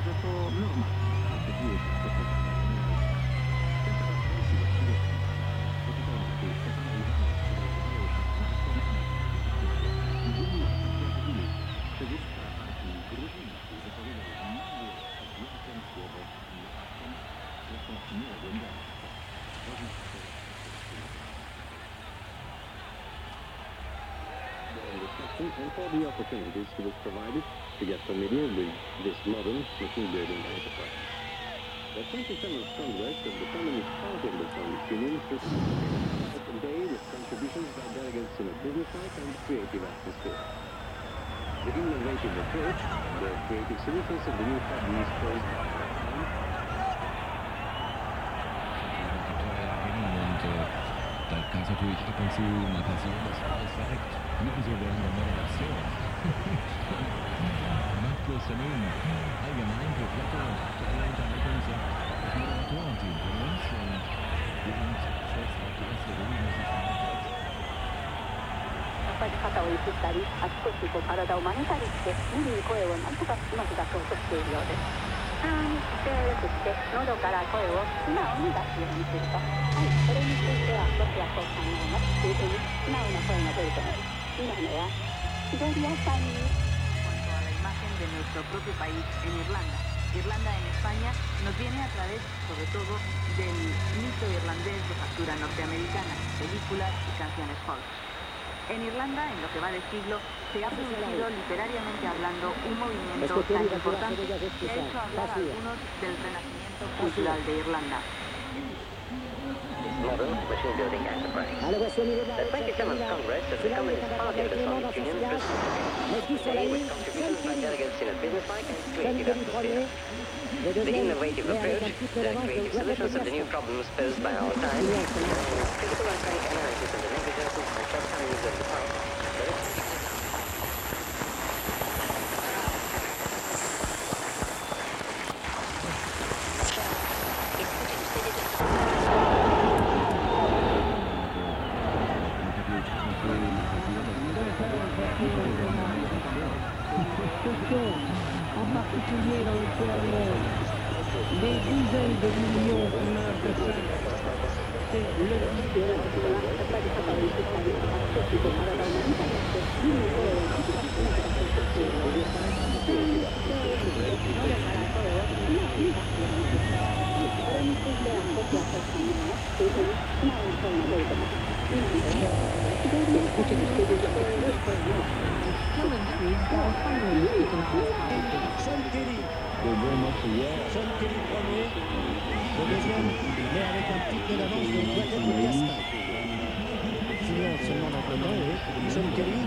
And for the opportunities he was provided to get familiar with this modern machine-building enterprise. The 27th Congress of the Communist Party of the Soviet Union took a day with contributions by delegates in a businesslike and creative atmosphere. The innovative approach and the creative solutions of the new problems posed by our time. Da gab es natürlich ab und zu mal passieren, dass alles verreckt. Ebenso während der Moderation. Machtlos daneben. Allgemein für Platte und aktuelle Unterhaltung sagt das Moderatorenteam von uns. Und wir sind stolz auf die erste Runde, muss ich sagen. やっぱり肩をゆすったり、あちこち体を曲げたりして、無理に声をなんとかうまく出そうとしているようです。姿勢を良くして喉から声を素直に出すようにすると、それについては僕はこう考えますというふうに素直な声が出ると思います。今のは左屋さんに cuanto a la imagen de nuestro propio país en Irlanda. Irlanda en España nos viene a través, sobre todo, del mito irlandés de factura norteamericana, películas y canciones folk. En Irlanda, en lo que va de siglo, se ha producido literariamente hablando un movimiento tan importante que ha hecho hablar a algunos del renacimiento cultural de Irlanda. Modern machine-building enterprise. The 27th Congress of the Communist Party of the Soviet Union proceeded today with contributions by delegates in a businesslike and creative atmosphere. The innovative approach, the creative solutions of the new problems posed by our time, and critical and frank analysis of the negligences and shortcomings of the past. En particulier dans le PRL, des dizaines de millions meurent de faim. C'est le Sean Kelly premier, le deuxième, mais avec un petit peu d'avance de Guadeloupe de Piasta. Sinon, seulement dans le temps, et Sean Kelly.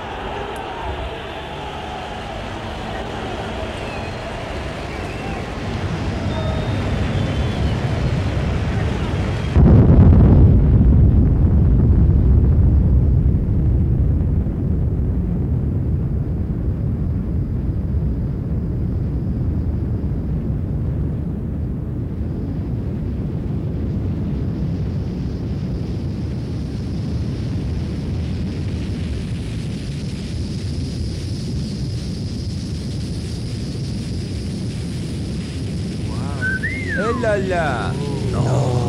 Oh là là! Non!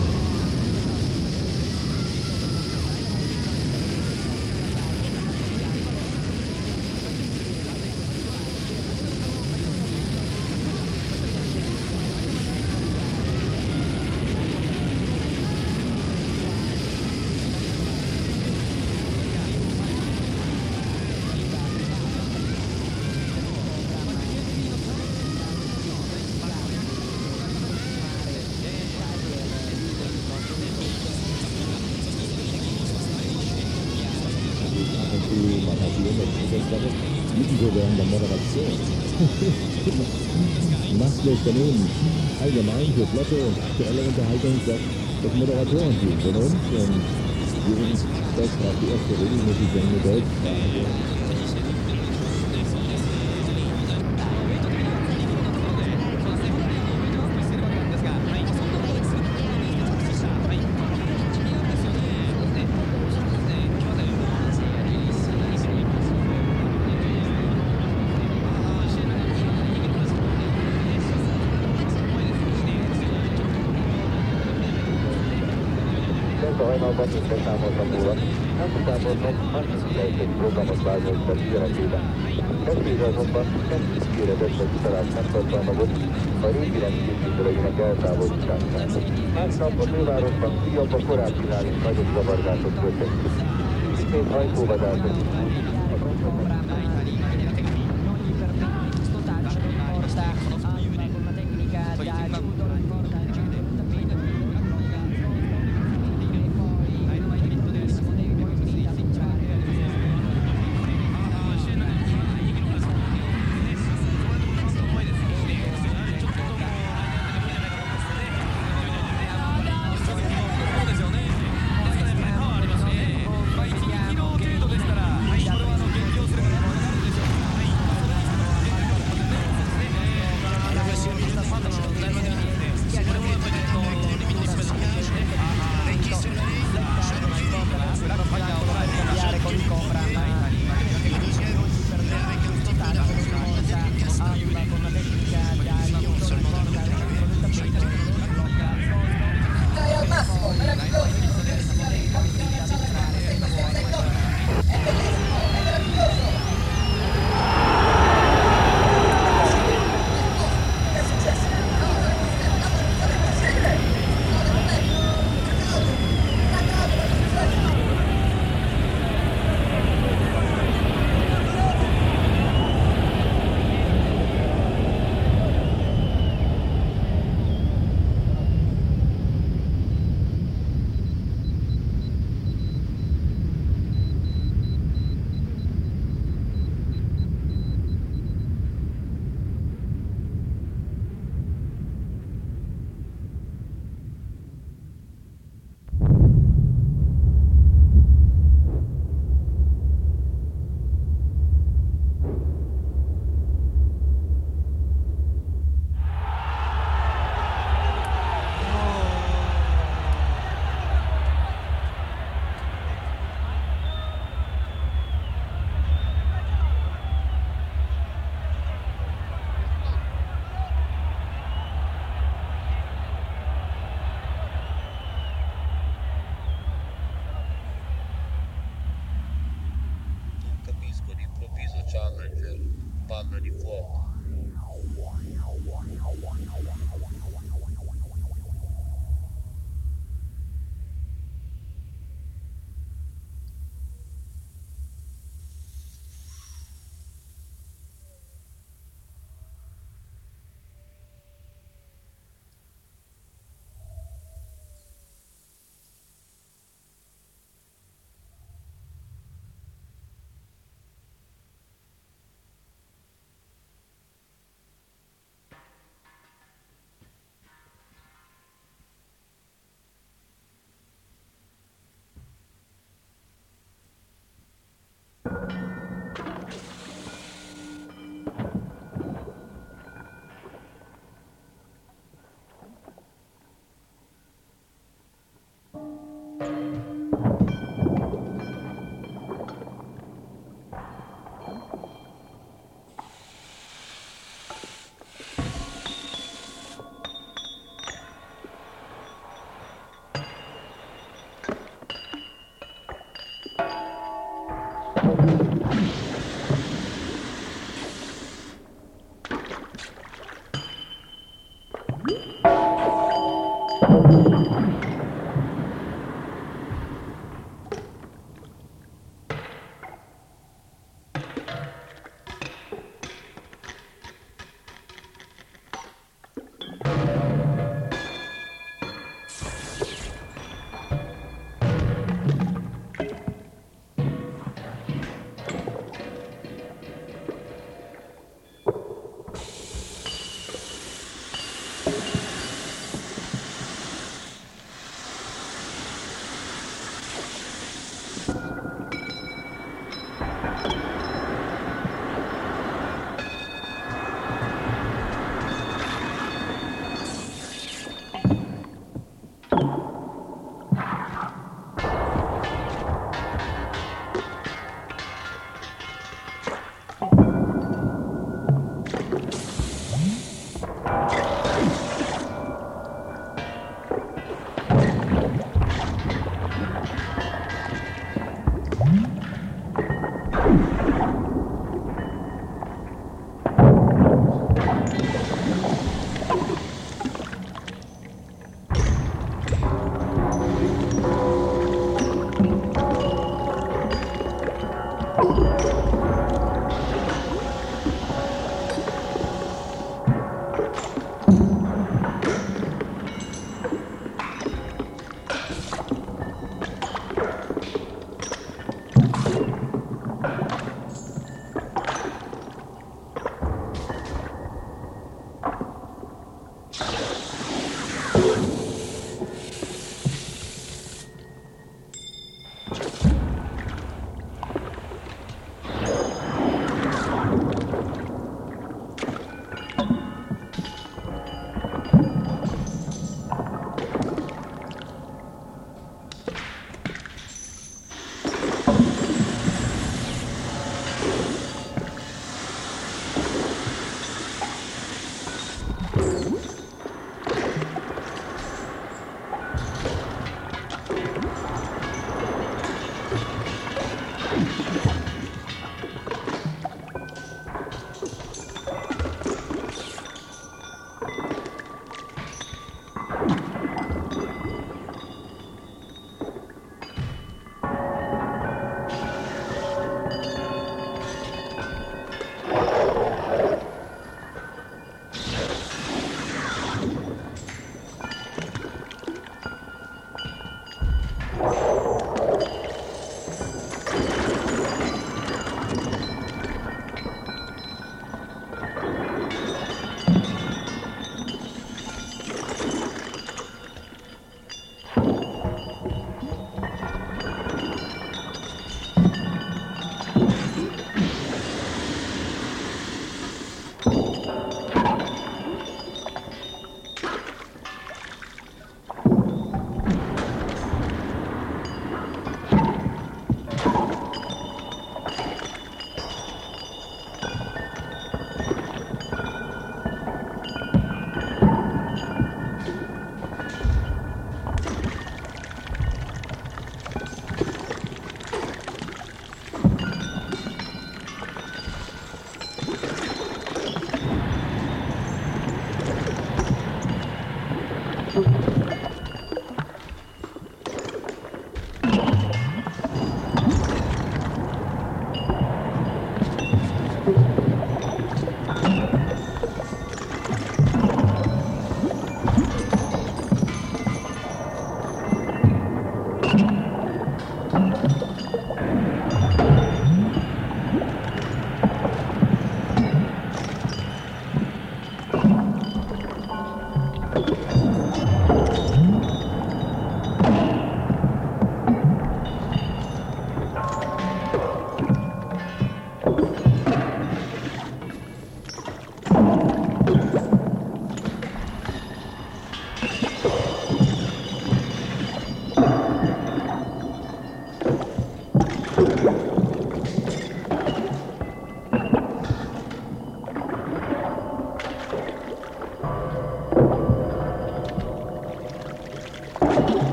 Ebenso während der Moderation. Machtlos daneben. Allgemein für flotte und aktuelle Unterhaltung sorgt das Moderatorenteam von uns und wir sind stolz auf die erste regelmäßig sendende Deutschsprache. Munka hajnalban mind beszámoltam róla. Házitábornok antiszlejt egy programot vázoltak üzenetében. Testvére azonban nem kéredett az utalás nem tartalmazott a régi rendképviselőinek eltávolítására. Másnap a fővárosban újabb a korábbinál is nagyobb zavargások történtek. Ismét hajtóvadászok Challenger, palla di fuoco.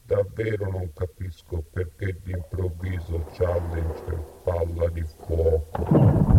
Davvero non capisco perché d'improvviso Challenger palla di fuoco.